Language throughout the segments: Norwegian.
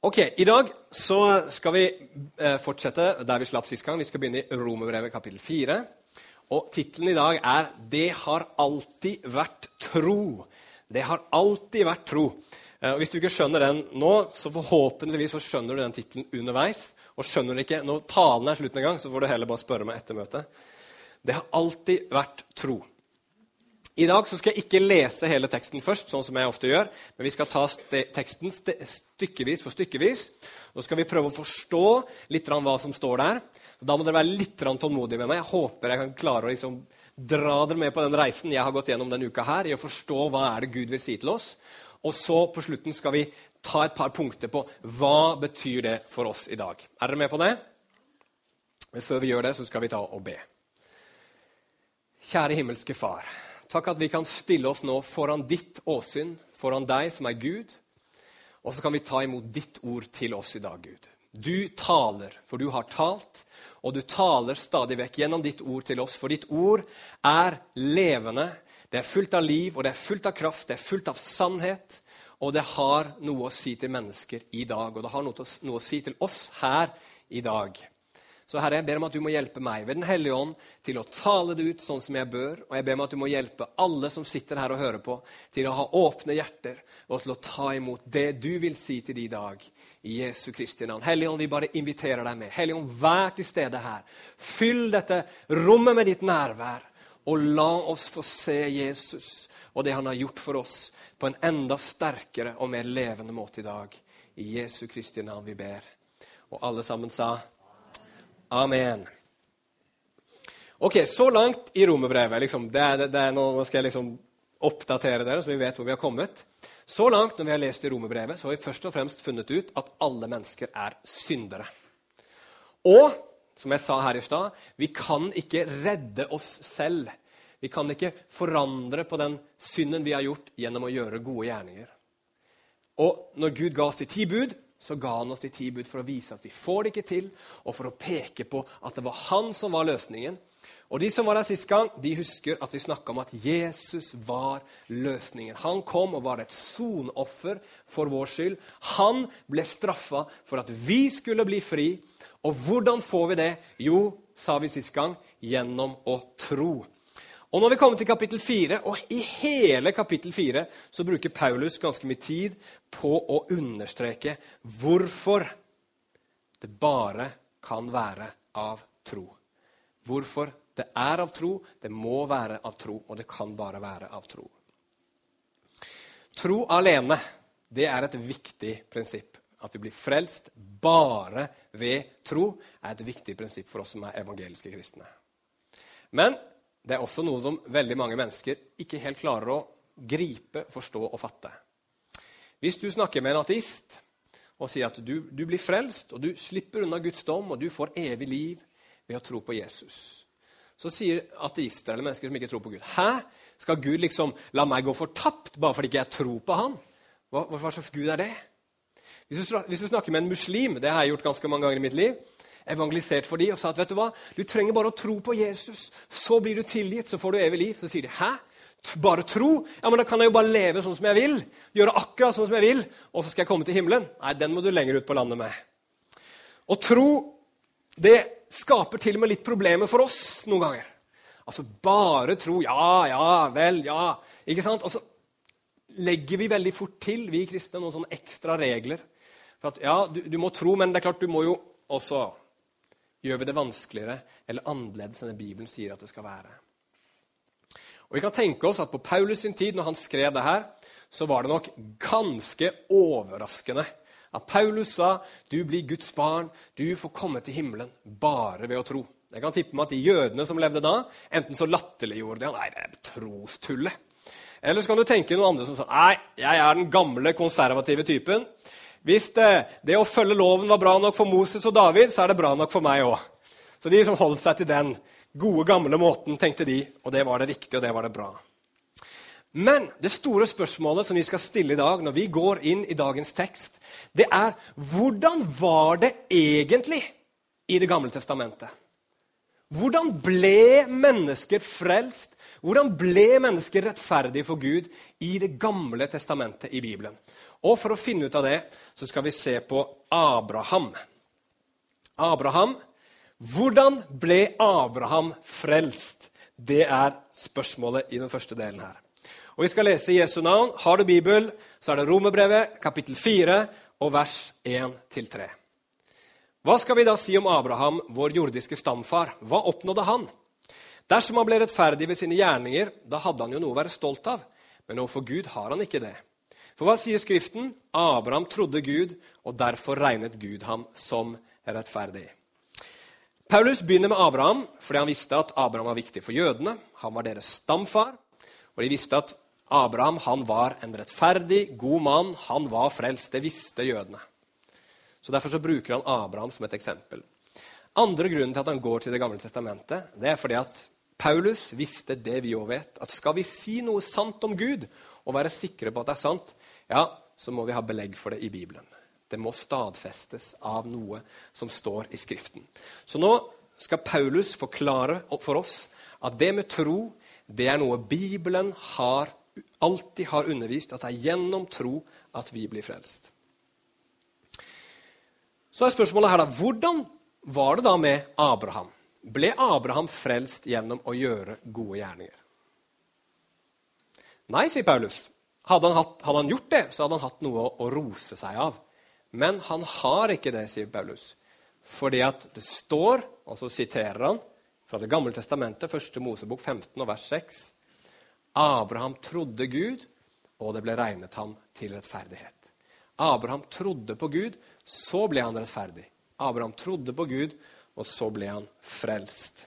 Ok, i dag så skal vi fortsette der vi slapp sist gang. Vi skal begynne i Romerbrevet kapittel 4. Og titelen i dag er «Det har alltid vært tro». Det har alltid vært tro. Og hvis du ikke skjønner den nå, så forhåpentligvis så skjønner du den titelen underveis. Og skjønner du ikke, når talen er slutten en gang, så får du heller bare spørre meg etter møtet. Det har alltid vært tro. I dag så skal jeg ikke lese hele teksten først, sånn som jeg ofte gjør, men vi skal ta teksten stykkevis for stykkevis. Nå skal vi prøve å forstå litt hva som står der. Så da må dere være litt tålmodige med meg. Jeg håper jeg kan klare å dra dere med på den reisen jeg har gått gjennom denne uka her, i å forstå hva er det Gud vil si til oss. Og så på slutten skal vi ta et par punkter på hva betyr det for oss i dag. Er dere med på det? Men før vi gjør det, så skal vi ta og be. Kjære himmelske far, takk at vi kan stille oss nå foran ditt åsyn, foran deg som er Gud, og så kan vi ta imot ditt ord til oss i dag, Gud. Du taler, for du har talt, og du taler stadig vekk gjennom ditt ord til oss, for ditt ord er levende, det er fullt av liv, og det er fullt av kraft, det er fullt av sannhet, og det har noe å si til mennesker i dag, og det har noe å si til oss her i dag. Så Herre, jeg ber om at du må hjelpe meg ved den hellige ånd til å tale det ut sånn som jeg bør, og jeg ber om at du må hjelpe alle som sitter her og hører på til å ha åpne hjerter og til å ta imot det du vil si til de i dag i Jesu Kristi navn. Hellige ånd, vi bare inviterer deg med. Hellige ånd, vær til stede her. Fyll dette rommet med ditt nærvær, og la oss få se Jesus og det han har gjort for oss på en enda sterkere og mer levende måte i dag. I Jesu Kristi navn vi ber. Og alle sammen sa Amen. Ok, så langt i Romerbrevet, nå skal jeg oppdatere dere, så vi vet hvor vi har kommet. Så langt når vi har lest i Romerbrevet, så har vi først og fremst funnet ut at alle mennesker er syndere. Og, som jeg sa her i stad, vi kan ikke redde oss selv. Vi kan ikke forandre på den synden vi har gjort gjennom å gjøre gode gjerninger. Og når Gud ga oss de 10 bud, så ga han oss de 10 bud for å vise at vi får det ikke til, og for å peke på at det var han som var løsningen. Og de som var her sist gang, de husker at vi snakket om at Jesus var løsningen. Han kom og var et sonoffer for vår skyld. Han ble straffet for at vi skulle bli fri. Og hvordan får vi det? Jo, sa vi sist gang, gjennom å tro. Og når vi kommer til kapittel 4, og i hele kapittel 4, så bruker Paulus ganske mye tid på å understreke hvorfor det bare kan være av tro. Hvorfor det er av tro, det må være av tro, og det kan bare være av tro. Tro alene, det er et viktig prinsipp. At vi blir frelst bare ved tro er et viktig prinsipp for oss som er evangeliske kristne. Men det er også noe som veldig mange mennesker ikke helt klarer å gripe, forstå og fatte. Hvis du snakker med en ateist og sier at du blir frelst, og du slipper unna Guds dom, og du får evig liv ved å tro på Jesus, så sier ateister eller mennesker som ikke tror på Gud, hæ? Skal Gud la meg gå fortapt bare fordi ikke jeg tror på han? Hva slags Gud er det? Hvis du snakker med en muslim, det har jeg gjort ganske mange ganger i mitt liv, evangelisert for de og sa at, vet du hva, du trenger bare å tro på Jesus, så blir du tilgitt, så får du evig liv. Så sier de, hæ? Bare tro? Ja, men da kan jeg jo bare leve sånn som jeg vil, gjøre akkurat sånn som jeg vil, og så skal jeg komme til himmelen. Nei, den må du lenger ut på landet med. Og tro, det skaper til og med litt problemer for oss noen ganger. Altså, bare tro, ja, vel, ja, ikke sant? Og så legger vi veldig fort til, vi kristne, noen sånne ekstra regler. For at, ja, du må tro, men det er klart, du må jo også gjør vi det vanskeligere eller annerledes enn Bibelen sier at det skal være. Og vi kan tenke oss at på Paulus sin tid, når han skrev det her, så var det nok ganske overraskende at Paulus sa, du blir Guds barn, du får komme til himmelen bare ved å tro. Jeg kan tippe meg at de jødene som levde da, enten så latterliggjorde de, nei, det er trostullet. Eller så kan du tenke noen andre som sa, nei, jeg er den gamle konservative typen, hvis det å følge loven var bra nok for Moses og David, så er det bra nok for meg også. Så de som holdt seg til den gode gamle måten, tenkte de, og det var det riktige, og det var det bra. Men det store spørsmålet som vi skal stille i dag, når vi går inn i dagens tekst, det er, hvordan var det egentlig i det gamle testamentet? Hvordan ble mennesker frelst? Hvordan ble mennesker rettferdige for Gud i det gamle testamentet i Bibelen? Og for å finne ut av det, så skal vi se på Abraham. Abraham, hvordan ble Abraham frelst? Det er spørsmålet i den første delen her. Og vi skal lese i Jesu navn. Har du Bibel, så er det Romerbrevet, kapittel 4, og vers 1-3. Hva skal vi da si om Abraham, vår jordiske stamfar? Hva oppnådde han? Dersom han ble rettferdig ved sine gjerninger, da hadde han jo noe å være stolt av. Men overfor Gud har han ikke det. For hva sier Skriften? Abraham trodde Gud, og derfor regnet Gud ham som rettferdig. Paulus begynner med Abraham, fordi han visste at Abraham var viktig for jødene. Han var deres stamfar, og de visste at Abraham han var en rettferdig, god mann. Han var frelst, det visste jødene. Så derfor så bruker han Abraham som et eksempel. Andre grunnen til at han går til det gamle testamentet, det er fordi at Paulus visste det vi også vet, at skal vi si noe sant om Gud, og være sikre på at det er sant, ja, så må vi ha belegg for det i Bibelen. Det må stadfestes av noe som står i Skriften. Så nå skal Paulus forklare for oss at det med tro, det er noe Bibelen alltid har undervist, at det er gjennom tro at vi blir frelst. Så er spørsmålet her da, hvordan var det da med Abraham? Ble Abraham frelst gjennom å gjøre gode gjerninger? Nei, sier Paulus. Hadde han gjort det, så hadde han hatt noe å rose seg av. Men han har ikke det, sier Paulus. Fordi at det står, og så siterer han fra det gamle testamentet, 1. Mosebok 15 og vers 6. Abraham trodde Gud, og det ble regnet ham til rettferdighet. Abraham trodde på Gud, så ble han rettferdig. Abraham trodde på Gud, og så ble han frelst.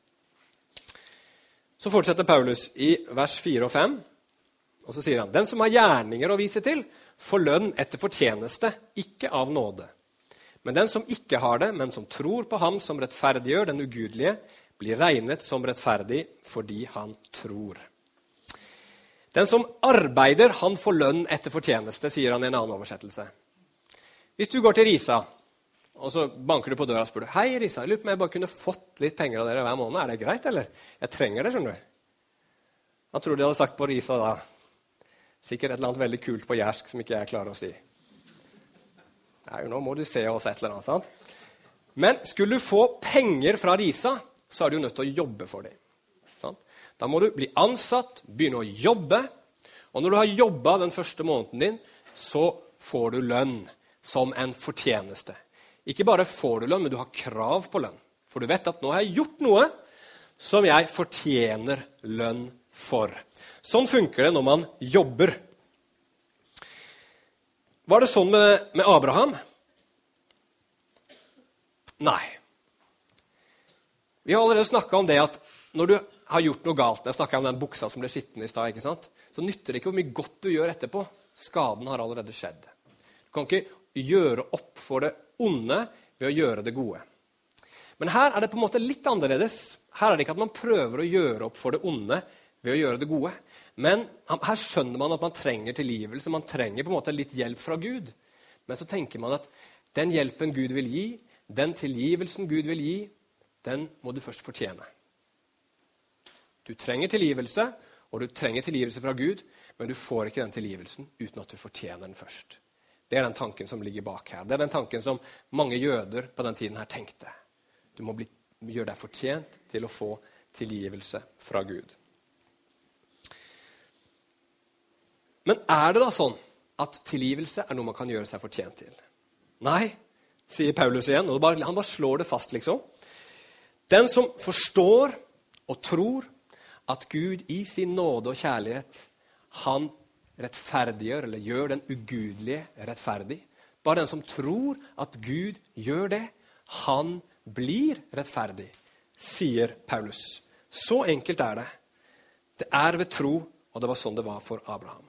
Så fortsetter Paulus i vers 4 og 5, og så sier han, den som har gjerninger å vise til, får lønn etter fortjeneste, ikke av nåde. Men den som ikke har det, men som tror på ham som rettferdiggjør den ugudelige, blir regnet som rettferdig fordi han tror. Den som arbeider, han får lønn etter fortjeneste, sier han i en annen oversettelse. Hvis du går til Risa, og så banker du på døra og spør, hei Risa, jeg lurer på om jeg bare kunne fått litt penger av dere hver måned. Er det greit, eller? Jeg trenger det, skjønner du. Hva tror du de hadde sagt på Risa da? Sikkert et eller annet veldig kult på jærsk som ikke jeg klarer å si. Nei, nå må du se oss et eller annet, sant? Men skulle du få penger fra Risa, så er du jo nødt til å jobbe for dem. Sant? Da må du bli ansatt, begynne å jobbe, og når du har jobbet den første måneden din, så får du lønn som en fortjeneste. Ikke bare får du lønn, men du har krav på lønn. For du vet at nå har jeg gjort noe som jeg fortjener lønn for. Sånn funker det når man jobber. Var det sånn med Abraham? Nei. Vi har allerede snakket om det at når du har gjort noe galt, jeg snakket om den buksa som ble skitten i sted, ikke sant? Så nytter det ikke hvor mye godt du gjør etterpå. Skaden har allerede skjedd. Du kan ikke gjøre opp for det onde ved å gjøre det gode. Men her er det på en måte litt annerledes. Her er det ikke at man prøver å gjøre opp for det onde ved å gjøre det gode. Men her skjønner man at man trenger tilgivelse, man trenger på en måte litt hjelp fra Gud. Men så tenker man at den hjelpen Gud vil gi, den tilgivelsen Gud vil gi, den må du først fortjene. Du trenger tilgivelse, og du trenger tilgivelse fra Gud, men du får ikke den tilgivelsen uten at du fortjener den først. Det er den tanken som ligger bak her. Det er den tanken som mange jøder på den tiden her tenkte. Du må gjøre deg fortjent til å få tilgivelse fra Gud. Men er det da sånn at tilgivelse er noe man kan gjøre seg fortjent til? Nei, sier Paulus igjen, og han bare slår det fast liksom. Den som forstår og tror at Gud i sin nåde og kjærlighet, han rettferdiggjør eller gjør den ugudelige rettferdig. Bare den som tror at Gud gjør det, han blir rettferdig, sier Paulus. Så enkelt er det. Det er ved tro, og det var sånn det var for Abraham.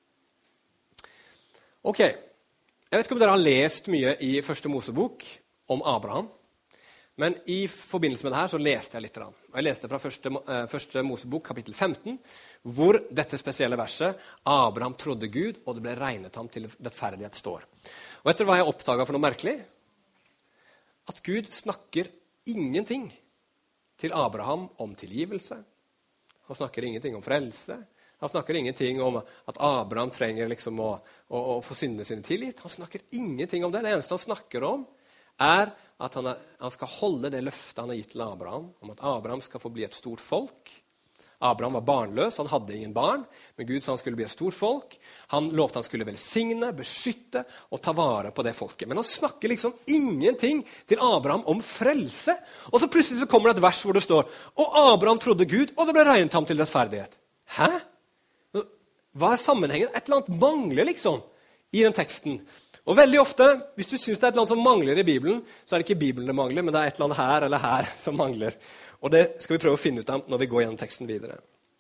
Ok, jeg vet ikke om dere har lest mye i 1. Mosebok om Abraham, men i forbindelse med det her så leste jeg litt. Og jeg leste fra 1. Mosebok kapittel 15, hvor dette spesielle verset, Abraham trodde Gud, og det ble regnet ham til rettferdighet står. Og etter hva jeg oppdaget for noe merkelig, at Gud snakker ingenting til Abraham om tilgivelse. Han snakker ingenting om frelse. Han snakker ingenting om at Abraham trenger liksom å få syndene sine tilgitt. Han snakker ingenting om det. Det eneste han snakker om at han skal holde det løftet han har gitt til Abraham, om at Abraham skal få bli et stort folk. Abraham var barnløs, han hadde ingen barn, men Gud sa han skulle bli et stort folk. Han lovte han skulle velsigne, beskytte og ta vare på det folket. Men han snakker liksom ingenting til Abraham om frelse. Og så plutselig så kommer det et vers hvor det står, og Abraham trodde Gud, og det ble regnet ham til rettferdighet. Hæ? Hva sammenhengen? Et eller annet mangler liksom i den teksten. Og veldig ofte, hvis du synes det et eller annet som mangler i Bibelen, så det ikke Bibelen det mangler, men det et eller annet her eller her som mangler. Og det skal vi prøve å finne ut av når vi går gjennom teksten videre.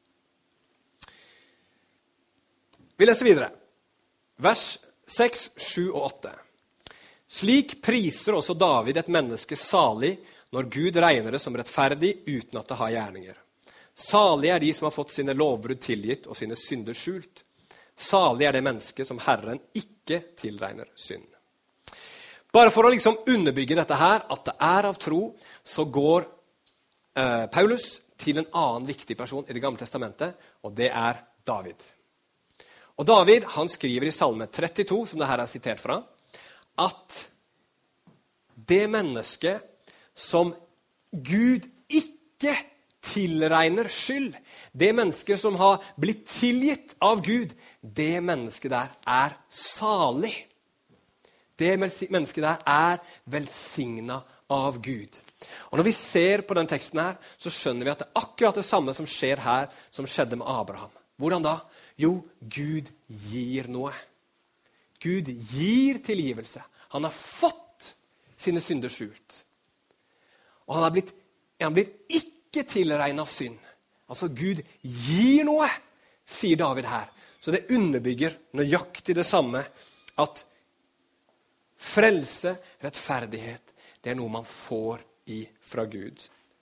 Vi leser videre. Vers 6, 7 og 8. Slik priser også David et menneske salig når Gud regner det som rettferdig uten at det har gjerninger. Salig de som har fått sine lovbrudd tilgitt og sine synder skjult. Salig det menneske som Herren ikke tilregner synd. Bare for å liksom underbygge dette her, at det av tro, så går Paulus til en annen viktig person i det gamle testamentet, og det David. Og David, han skriver i Salme 32, som det her sitert fra, at det mennesket som Gud ikke tilregner skyld, det mennesket som har blitt tilgitt av Gud, det mennesket der salig. Det mennesket der velsignet av Gud. Og når vi ser på den teksten her, så skjønner vi at det akkurat det samme som skjer her, som skjedde med Abraham. Hvordan da? Jo, Gud gir noe. Gud gir tilgivelse. Han har fått sine synder skjult. Og han blir ikke tilregnet synd. Altså, Gud gir noe, sier David her. Så det underbygger nøyaktig det samme, at frelse, rettferdighet, det noe man får fra Gud.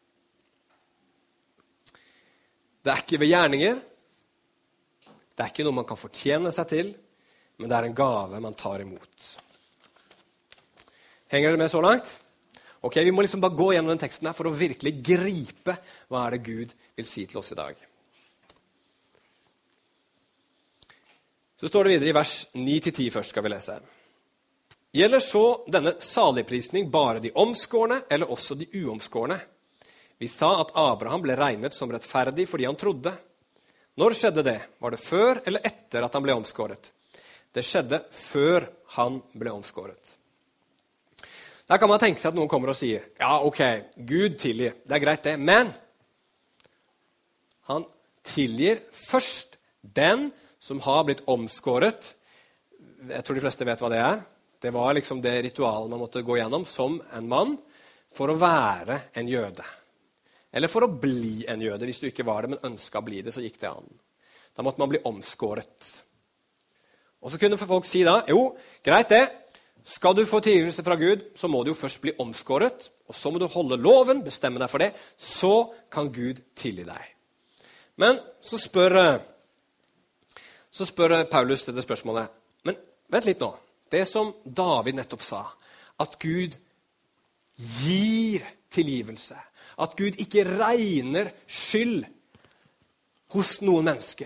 Det ikke ved gjerninger, det ikke noe man kan fortjene seg til, men det en gave man tar imot. Henger dere med så langt? Ok, vi må liksom bare gå gjennom den teksten her for å virkelig gripe hva det Gud vil si til oss i dag. Så står det videre i vers 9-10 først skal vi lese. Gjelder så denne saligprisning bare de omskårne eller også de uomskårne? Vi sa at Abraham ble regnet som rettferdig fordi han trodde. Når skjedde det? Var det før eller etter at han ble omskåret? Det skjedde før han ble omskåret. Der kan man tenke seg at noen kommer og sier, ja, ok, Gud tilgir, det greit det, men han tilgir først den som har blitt omskåret. Jeg tror de fleste vet hva det Det var liksom det ritualet man måtte gå gjennom som en mann for å være en jøde. Eller for å bli en jøde. Hvis du ikke var det, men ønsket å bli det, så gikk det an. Da måtte man bli omskåret. Og så kunne folk si da, jo, greit det, skal du få tilgivelse fra Gud, så må du jo først bli omskåret, og så må du holde loven, bestemme deg for det, så kan Gud tilgi deg. Men så spør Paulus dette spørsmålet, men vent litt nå, det som David nettopp sa, at Gud gir tilgivelse, at Gud ikke regner skyld hos noen mennesker.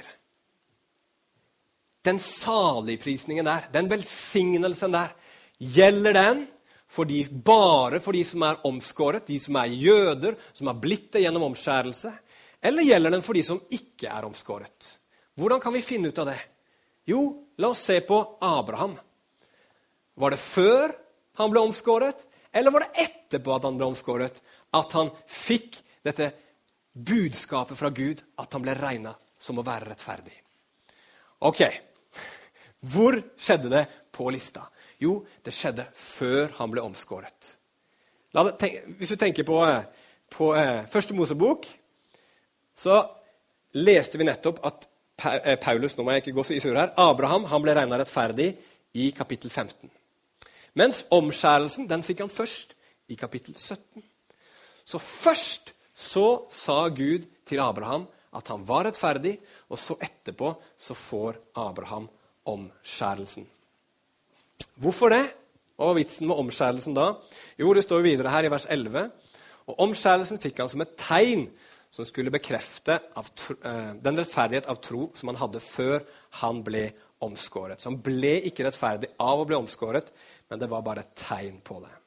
Den saligprisningen der, den velsignelsen der, gjelder den bare for de som omskåret, de som jøder, som har blitt det gjennom omskjærelse, eller gjelder den for de som ikke omskåret? Hvordan kan vi finne ut av det? Jo, la oss se på Abraham. Var det før han ble omskåret, eller var det etterpå at han ble omskåret, at han fikk dette budskapet fra Gud, at han ble regnet som å være rettferdig? Ok, hvor skjedde det på lista? Jo, det skjedde før han ble omskåret. Hvis du tenker på første Mosebok, så leste vi nettopp at Paulus, nå må jeg ikke gå så i sur her, Abraham han ble regnet rettferdig i kapittel 15. Mens omskjærelsen, den fikk han først i kapittel 17. Så først så sa Gud til Abraham at han var rettferdig, og så etterpå så får Abraham omskjærelsen. Hvorfor det? Hva var vitsen med omskjærelsen da? Jo, det står videre her i vers 11. Og omskjærelsen fikk han som et tegn, som skulle bekrefte den rettferdighet av tro som han hadde før han ble omskåret. Så han ble ikke rettferdig av å bli omskåret, men det var bare et tegn på det.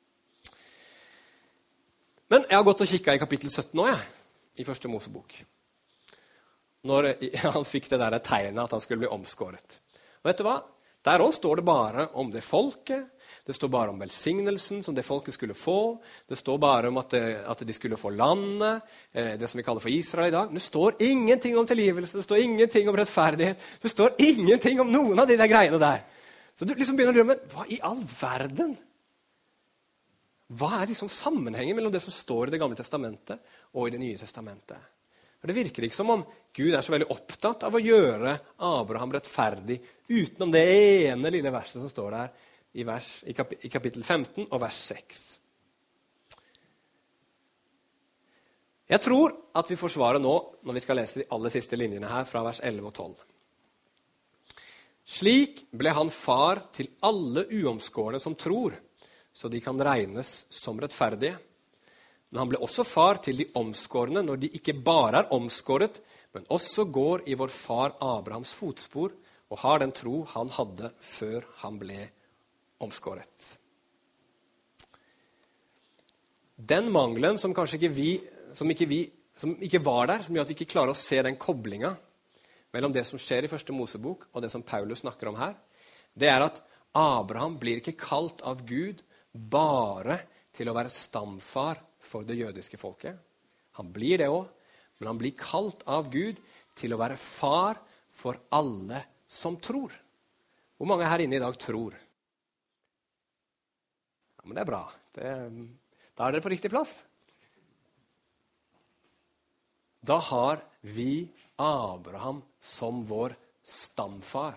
Men jeg har gått og kikket i kapittel 17 nå, i første Mosebok. Når han fikk det der tegnet at han skulle bli omskåret. Og vet du hva? Der også står det bare om det folket. Det står bare om velsignelsen som det folket skulle få. Det står bare om at de skulle få landet, det som vi kaller for Israel i dag. Men det står ingenting om tilgivelse, det står ingenting om rettferdighet. Det står ingenting om noen av de der greiene der. Så du liksom begynner å drømme, hva i all verden? Hva liksom sammenhengen mellom det som står i det gamle testamentet og i det nye testamentet? For det virker ikke som om Gud så veldig opptatt av å gjøre Abraham rettferdig utenom det ene lille verset som står der i kapittel 15 og vers 6. Jeg tror at vi får svaret nå når vi skal lese de aller siste linjene her fra vers 11 og 12. Slik ble han far til alle uomskårne som tror, så de kan regnes som rettferdige. Men han ble også far til de omskårne når de ikke bare omskåret, men også går i vår far Abrahams fotspor og har den tro han hadde før han ble omskåret. Den mangelen som kanskje som ikke var der, som gjør at vi ikke klarer å se den koblingen mellom det som skjer i første Mosebok og det som Paulus snakker om her, det at Abraham blir ikke kalt av Gud bare til å være stamfar for det jødiske folket. Han blir det også, men han blir kalt av Gud til å være far for alle som tror. Hvor mange her inne i dag tror? Ja, men det bra. Da dere på riktig plass. Da har vi Abraham som vår stamfar.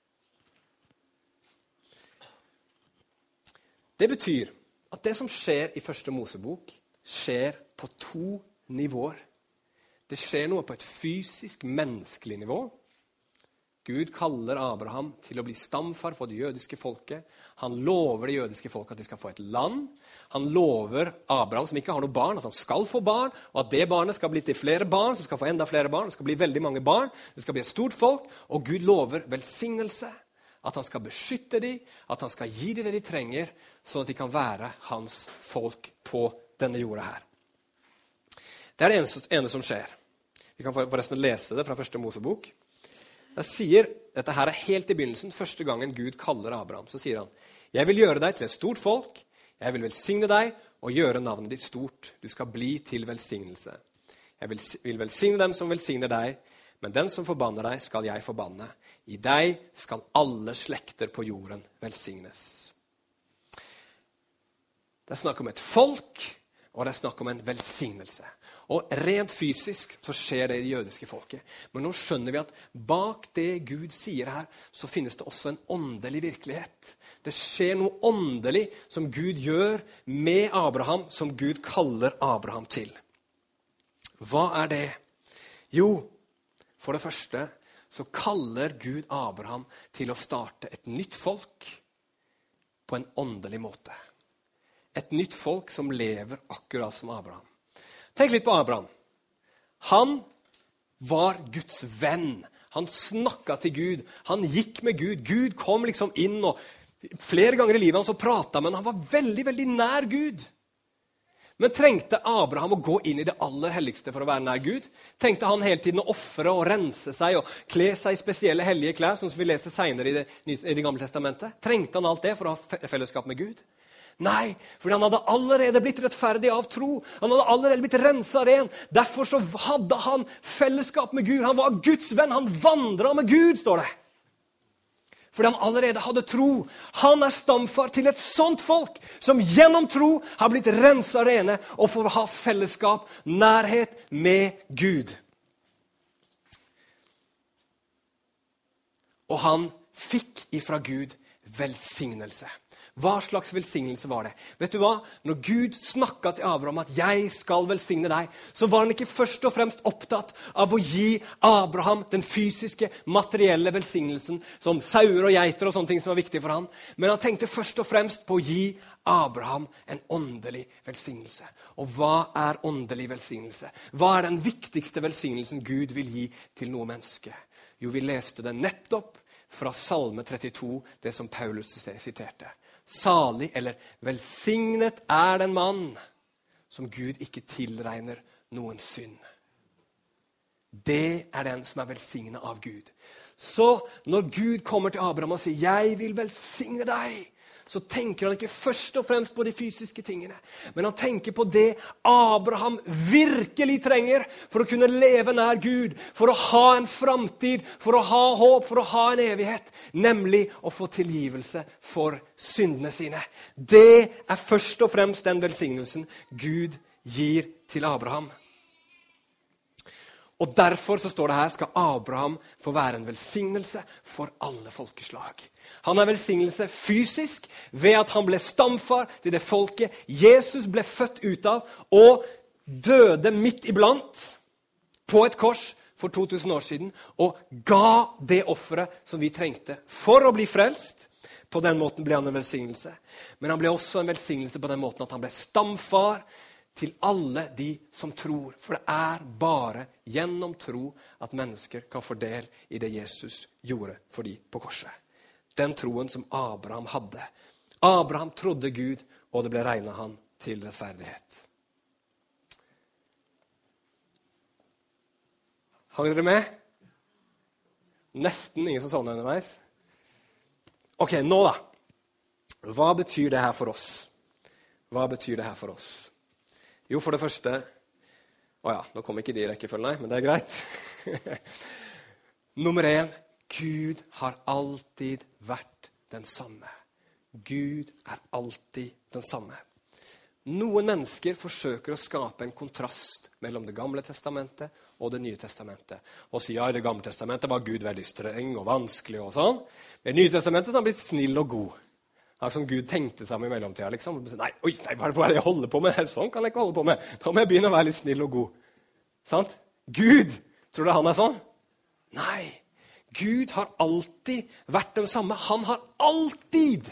Det betyr at det som skjer i første Mosebok skjer på 2 nivåer. Det skjer noe på et fysisk, menneskelig nivå. Gud kaller Abraham til å bli stamfar for det jødiske folket. Han lover det jødiske folket at de skal få et land. Han lover Abraham, som ikke har noe barn, at han skal få barn, og at det barnet skal bli til flere barn, som skal få enda flere barn. Det skal bli veldig mange barn, det skal bli et stort folk, og Gud lover velsignelse. At han skal beskytte dem, at han skal gi dem det de trenger, sånn at de kan være hans folk på denne jorda her. Det det ene som skjer. Vi kan forresten lese det fra første Mosebok. Jeg sier, dette her helt i begynnelsen, første gangen Gud kaller Abraham, så sier han, «Jeg vil gjøre deg til et stort folk, jeg vil velsigne deg og gjøre navnet ditt stort. Du skal bli til velsignelse. Jeg vil velsigne dem som velsigner deg, men den som forbanner deg skal jeg forbanne. I deg skal alle slekter på jorden velsignes.» Det snakk om et folk, og det snakk om en velsignelse. Og rent fysisk så skjer det i det jødiske folket. Men nå skjønner vi at bak det Gud sier her, så finnes det også en åndelig virkelighet. Det skjer noe åndelig som Gud gjør med Abraham, som Gud kaller Abraham til. Hva det? Jo, for det første så kaller Gud Abraham til å starte et nytt folk på en åndelig måte. Et nytt folk som lever akkurat som Abraham. Tenk litt på Abraham. Han var Guds venn. Han snakket til Gud. Han gikk med Gud. Gud kom liksom inn, og flere ganger i livet han så pratet, men han var veldig, veldig nær Gud. Men trengte Abraham å gå inn i det aller helligste for å være nær Gud? Tenkte han hele tiden å offre og rense seg og kle seg i spesielle hellige klær, som vi leser senere i det gamle testamentet? Trengte han alt det for å ha fellesskap med Gud? Nei, for han hadde allerede blitt rettferdig av tro. Han hadde allerede blitt renset ren. Derfor så hadde han fellesskap med Gud. Han var Guds venn. Han vandret med Gud, står det. Fordi han allerede hadde tro. Han stamfar til et sånt folk som gjennom tro har blitt renset rene og får ha fellesskap, nærhet med Gud. Og han fikk ifra Gud velsignelse. Hva slags velsignelse var det? Vet du hva? Når Gud snakket til Abraham at jeg skal velsigne deg, så var han ikke først og fremst opptatt av å gi Abraham den fysiske, materielle velsignelsen, som sauer og geiter og sånne ting som var viktige for han. Men han tenkte først og fremst på å gi Abraham en åndelig velsignelse. Og hva åndelig velsignelse? Hva den viktigste velsignelsen Gud vil gi til noe menneske? Jo, vi leste det nettopp fra Salme 32, det som Paulus siterte. Salig eller velsignet den mann som Gud ikke tilregner noen synd. Det den som velsignet av Gud. Så når Gud kommer til Abraham og sier, jeg vil velsigne deg, så tenker han ikke først og fremst på de fysiske tingene, men han tenker på det Abraham virkelig trenger for å kunne leve nær Gud, for å ha en framtid, for å ha håp, for å ha en evighet, nemlig å få tilgivelse for syndene sine. Det først og fremst den velsignelsen Gud gir til Abraham. Og derfor så står det her, skal Abraham få være en velsignelse for alle folkeslag. Han velsignelse fysisk ved at han ble stamfar til det folket Jesus ble født ut av og døde midt iblant på et kors for 2000 år siden og ga det offeret som vi trengte for å bli frelst. På den måten ble han en velsignelse. Men han ble også en velsignelse på den måten at han ble stamfar til alle de som tror. For det bare gjennom tro at mennesker kan få del i det Jesus gjorde for de på korset. Den troen som Abraham hadde. Abraham trodde Gud, og det ble regnet han til rettferdighet. Har dere med? Nesten ingen som sovner underveis. Ok, nå da. Hva betyr det her for oss? Hva betyr det her for oss? Jo, for det første, nå kommer ikke de i rekkefølgen, nei, men det greit. Nummer 1, Gud har alltid vært den samme. Gud alltid den samme. Noen mennesker forsøker å skape en kontrast mellom det gamle testamentet og det nye testamentet. Og sier, i det gamle testamentet var Gud veldig streng og vanskelig og sånn. Men i det nye testamentet så har han blitt snill og god. Som Gud tenkte seg med i mellomtida, liksom. Nei, hva det jeg holder på med? Sånn kan jeg ikke holde på med. Da må jeg begynne å være litt snill og god. Sant? Gud, tror du han sånn? Nei, Gud har alltid vært den samme. Han har alltid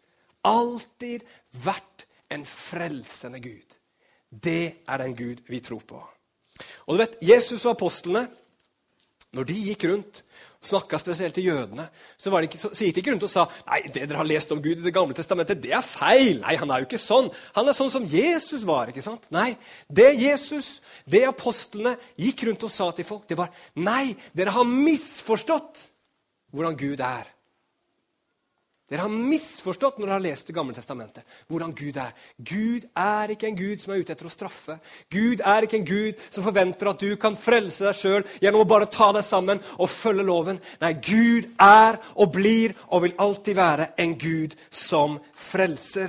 vært en frelsende Gud. Det den Gud vi tror på. Og du vet, Jesus og apostlene, når de gikk rundt og snakket spesielt til jødene, så gikk de ikke rundt og sa, nei, det dere har lest om Gud i det gamle testamentet, det feil. Nei, han jo ikke sånn. Han sånn som Jesus var, ikke sant? Nei, det Jesus, det apostlene gikk rundt og sa til folk, det var, nei, dere har misforstått hvordan Gud Dere har misforstått når dere har lest det gamle testamentet, hvordan Gud Gud ikke en Gud som ute etter å straffe. Gud ikke en Gud som forventer at du kan frelse deg selv gjennom å bare ta deg sammen og følge loven. Nei, Gud og blir og vil alltid være en Gud som frelser.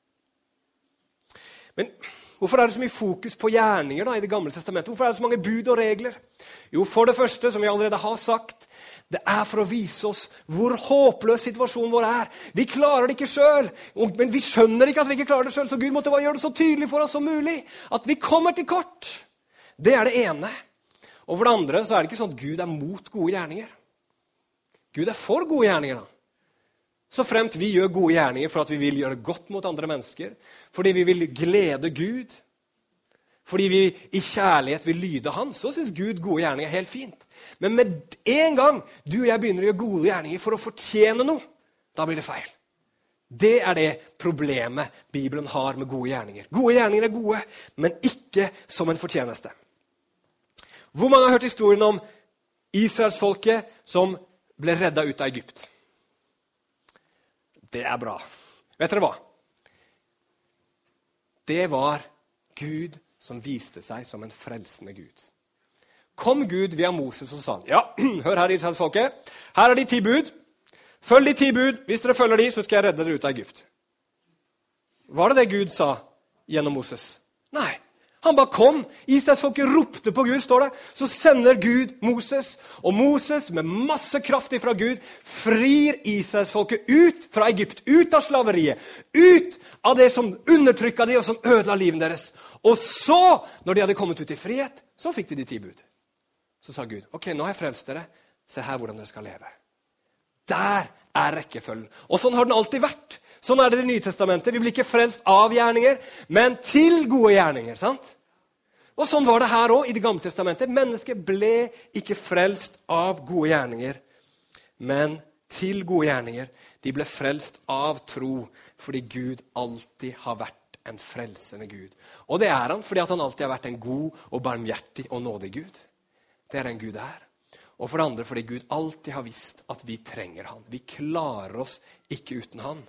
Men hvorfor det så mye fokus på gjerninger da, i det gamle testamentet? Hvorfor det så mange bud og regler? Jo, for det første, som vi allerede har sagt, det for å vise oss hvor håpløs situasjonen vår Vi klarer det ikke selv, men vi skjønner ikke at vi ikke klarer det selv, så Gud måtte bare gjøre det så tydelig for oss som mulig, at vi kommer til kort. Det det ene. Og for det andre så det ikke sånn at Gud mot gode gjerninger. Gud for gode gjerninger da. Så fremt vi gjør gode gjerninger for at vi vil gjøre godt mot andre mennesker, fordi vi vil glede Gud, fordi vi i kjærlighet vil lyde han, så synes Gud gode gjerninger helt fint. Men med en gang du og jeg begynner å gjøre gode gjerninger for å fortjene noe, da blir det feil. Det det problemet Bibelen har med gode gjerninger. Gode gjerninger gode, men ikke som en fortjeneste. Hvor mange har hørt historien om Israelsfolket som ble reddet ut av Egypt? Det bra. Vet dere hva? Det var Gud som viste seg som en frelsende Gud. Kom Gud via Moses og sa, ja, hør her Israelsfolket, her de 10 bud, følg de 10 bud, hvis dere følger de, så skal jeg redde dere ut av Egypt. Var det Gud sa gjennom Moses? Nei, han bare kom, Israelsfolket ropte på Gud, står det, så sender Gud Moses, og Moses med masse kraft fra Gud, frir Israelsfolket ut fra Egypt, ut av slaveriet, ut av det som undertrykket de og som ødela livet deres. Og så, når de hadde kommet ut i frihet, så fikk de 10 bud. Så sa Gud, ok, nå har jeg frelst dere, se her hvordan dere skal leve. Der rekkefølgen. Og sånn har den alltid vært. Sånn det i Det nye testamentet. Vi blir ikke frelst av gjerninger, men til gode gjerninger, sant? Og sånn var det her også i Det gamle testamentet. Mennesket ble ikke frelst av gode gjerninger, men til gode gjerninger. De ble frelst av tro, fordi Gud alltid har vært en frelsende Gud. Og det han, fordi han alltid har vært en god og barmhjertig og nådig Gud. Det den Gud Og for det andre, fordi Gud alltid har visst at vi trenger han. Vi klarer oss ikke uten han.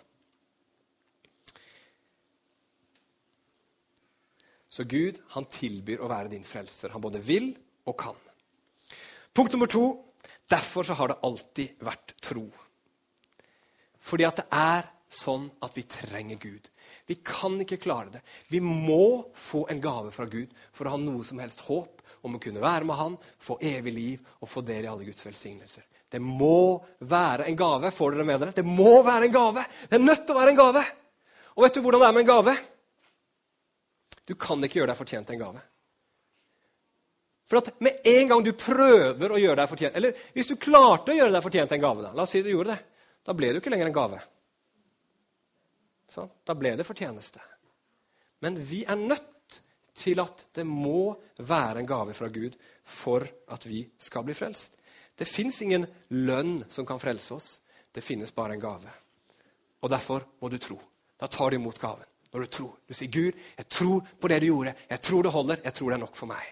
Så Gud, han tilbyr å være din frelser. Han både vil og kan. Punkt nummer 2. Derfor så har det alltid vært tro. Fordi at det sånn at vi trenger Gud. Vi kan ikke klare det. Vi må få en gave fra Gud for å ha noe som helst håp om å kunne være med han, få evig liv og få del i alle Guds velsignelser. Det må være en gave. Får dere med dere? Det må være en gave. Det nødt til å være en gave. Og vet du hvordan det med en gave? Du kan ikke gjøre deg fortjent til en gave. For at med en gang du prøver å gjøre deg fortjent, eller hvis du klarte å gjøre deg fortjent til en gave, la oss si du gjorde det, da ble det jo ikke lenger en gave. Så, da ble det fortjeneste. Men vi nødt til at det må være en gave fra Gud for at vi skal bli frelst. Det finnes ingen lønn som kan frelse oss. Det finnes bare en gave. Og derfor må du tro. Da tar du imot gaven. Når du tror. Du sier, Gud, jeg tror på det du gjorde. Jeg tror det holder. Jeg tror det nok for meg.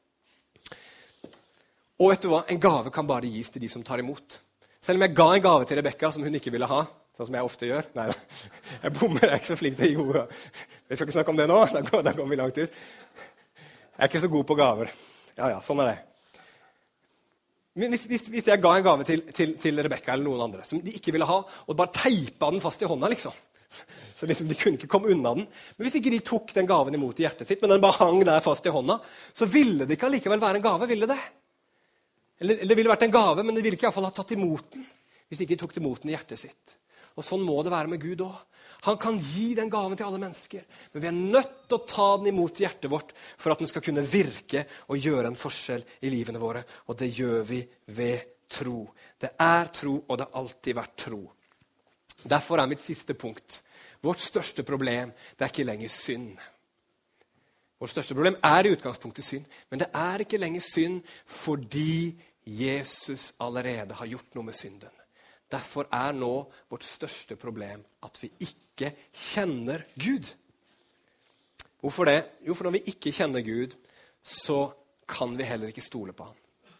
Og vet du hva? En gave kan bare gis til de som tar imot. Selv om jeg ga en gave til Rebecca som hun ikke ville ha, sånn som jeg ofte gjør. Nei, jeg bommer, jeg ikke så flink til å gi gode. Vi skal ikke snakke om det nå, da går vi langt ut. Jeg ikke så god på gaver. Ja, sånn det. Men hvis jeg ga en gave til Rebecca eller noen andre, som de ikke ville ha, og bare teipet den fast i hånda, liksom. Så liksom, de kunne ikke komme unna den. Men hvis ikke de tok den gaven imot i hjertet sitt, men den bare hang der fast i hånda, så ville det ikke allikevel være en gave, ville det? Eller det ville vært en gave, men de ville ikke i hvert fall ha tatt imot den, hvis ikke de tok imot den i hjertet sitt. Og sånn må det være med Gud også. Han kan gi den gaven til alle mennesker, men vi nødt til å ta den imot i hjertet vårt for at den skal kunne virke og gjøre en forskjell i livene våre. Og det gjør vi ved tro. Det tro, og det har alltid vært tro. Derfor mitt siste punkt. Vårt største problem, det ikke lenger synd. Vårt største problem i utgangspunktet synd, men det ikke lenger synd fordi Jesus allerede har gjort noe med synden. Derfor nå vårt største problem at vi ikke kjenner Gud. Hvorfor det? Jo, for når vi ikke kjenner Gud, så kan vi heller ikke stole på han.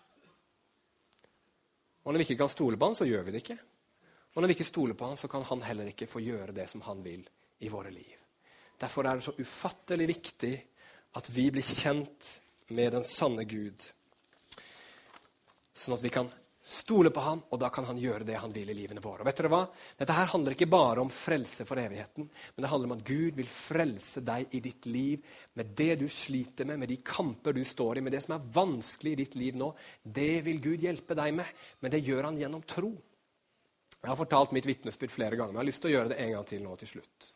Og når vi ikke kan stole på han, så gjør vi det ikke. Og når vi ikke stoler på han, så kan han heller ikke få gjøre det som han vil i våre liv. Derfor det så ufattelig viktig at vi blir kjent med den sanne Gud, sånn at vi kan stole på han, og da kan han gjøre det han vil i livene våre. Og vet dere hva? Dette her handler ikke bare om frelse for evigheten, men det handler om at Gud vil frelse deg i ditt liv med det du sliter med de kamper du står i, med det som vanskelig i ditt liv nå. Det vil Gud hjelpe deg med, men det gjør han gjennom tro. Jeg har fortalt mitt vitnesbyrd flere ganger, men jeg har lyst til å gjøre det en gang til nå til slutt.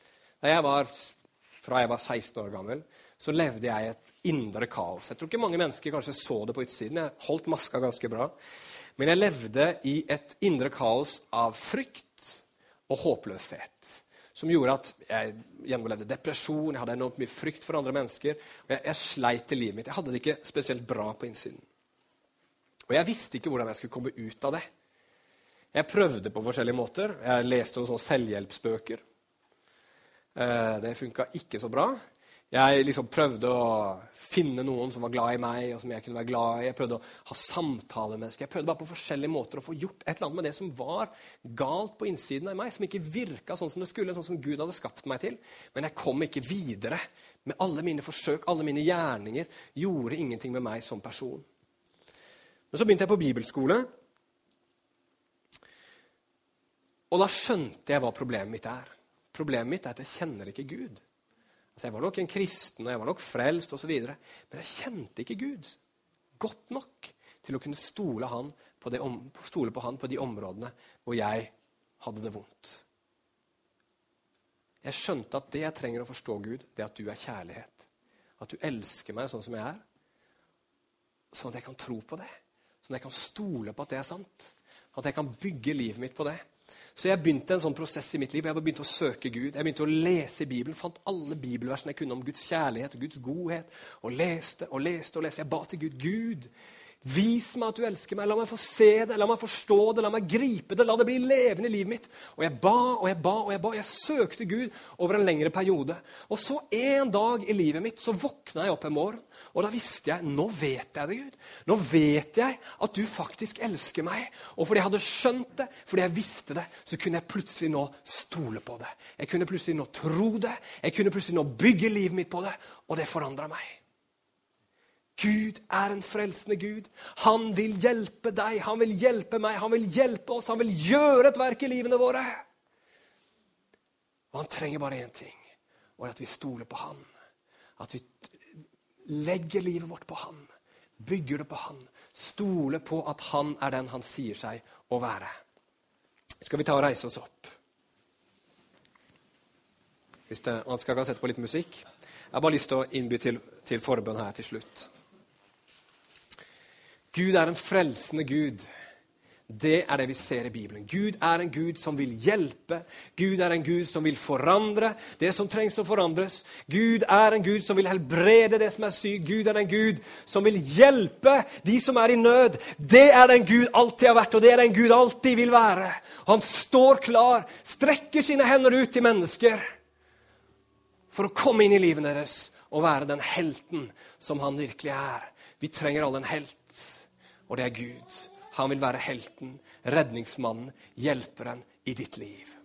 Fra jeg var 16 år gammel, så levde jeg i et indre kaos. Jeg tror ikke mange mennesker kanskje så det på utsiden. Jeg holdt maska ganske bra. Men jeg levde i et indre kaos av frykt og håpløshet, som gjorde at jeg gjennomlevde depresjon, jeg hadde enormt mye frykt for andre mennesker, og jeg sleit i livet mitt. Jeg hadde det ikke spesielt bra på innsiden. Og jeg visste ikke hvordan jeg skulle komme ut av det. Jeg prøvde på forskjellige måter. Jeg leste noen sånne selvhjelpsbøker. Det funket ikke så bra. Jeg liksom prøvde å finne noen som var glad i meg, og som jeg kunne være glad i. Jeg prøvde å ha samtaler med mennesker. Jeg prøvde bare på forskjellige måter å få gjort et eller annet med det som var galt på innsiden av meg, som ikke virket sånn som det skulle, sånn som Gud hadde skapt meg til. Men jeg kom ikke videre med alle mine forsøk, alle mine gjerninger, gjorde ingenting med meg som person. Men så begynte jeg på bibelskole, og da skjønte jeg hva problemet mitt Problemet mitt at jeg kjenner ikke Gud. Altså, jeg var nok en kristen, og jeg var nok frelst og så videre, men jeg kjente ikke Gud godt nok til å kunne stole på han på de områdene hvor jeg hadde det vondt. Jeg skjønte at det jeg trenger å forstå Gud, det at du kjærlighet. At du elsker meg sånn som jeg sånn at jeg kan tro på det. Sånn at jeg kan stole på at det sant. At jeg kan bygge livet mitt på det. Så jeg begynte en sånn prosess i mitt liv. Jeg begynte å søke Gud. Jeg begynte å lese i Bibelen. Fant alle bibelversene jeg kunne om Guds kjærlighet og Guds godhet. Og leste og leste og leste. Jeg ba til Gud. Gud, vis meg at du elsker meg. La meg få se det. La meg forstå det. La meg gripe det. La det bli levende i livet mitt. Og jeg ba og jeg ba og jeg ba. Jeg søkte Gud over en lengre periode. Og så en dag i livet mitt så våkna jeg opp en morgen. Og da visste jeg, nå vet jeg det, Gud. Nå vet jeg at du faktisk elsker meg. Og fordi jeg hadde skjønt det, fordi jeg visste det, så kunne jeg plutselig nå stole på det. Jeg kunne plutselig nå tro det. Jeg kunne plutselig nå bygge livet mitt på det. Og det forandret meg. Gud er en frelsende Gud. Han vil hjelpe deg, han vil hjelpe meg, han vil hjelpe oss, han vil gjøre et verk i livene våre. Og han trenger bare en ting, og det er at vi stoler på han. At vi legger livet vårt på han, bygger det på han, stoler på at han er den han sier seg å være. Skal vi ta og reise oss opp? Man skal ikke ha sett på litt musikk. Jeg har bare lyst til å innby til forbønn her til slutt. Gud er en frelsende Gud. Det er det vi ser i Bibelen. Gud er en Gud som vil hjelpe. Gud er en Gud som vil forandre det som trengs å forandres. Gud er en Gud som vil helbrede det som er sykt. Gud er en Gud som vil hjelpe de som er i nød. Det er den Gud alltid har vært, og det er den Gud alltid vil være. Han står klar, strekker sine hender ut til mennesker for å komme inn i livet deres og være den helten som han virkelig er. Vi trenger alle en helt. Og det er Gud. Han vil være helten, redningsmannen, hjelperen i ditt liv.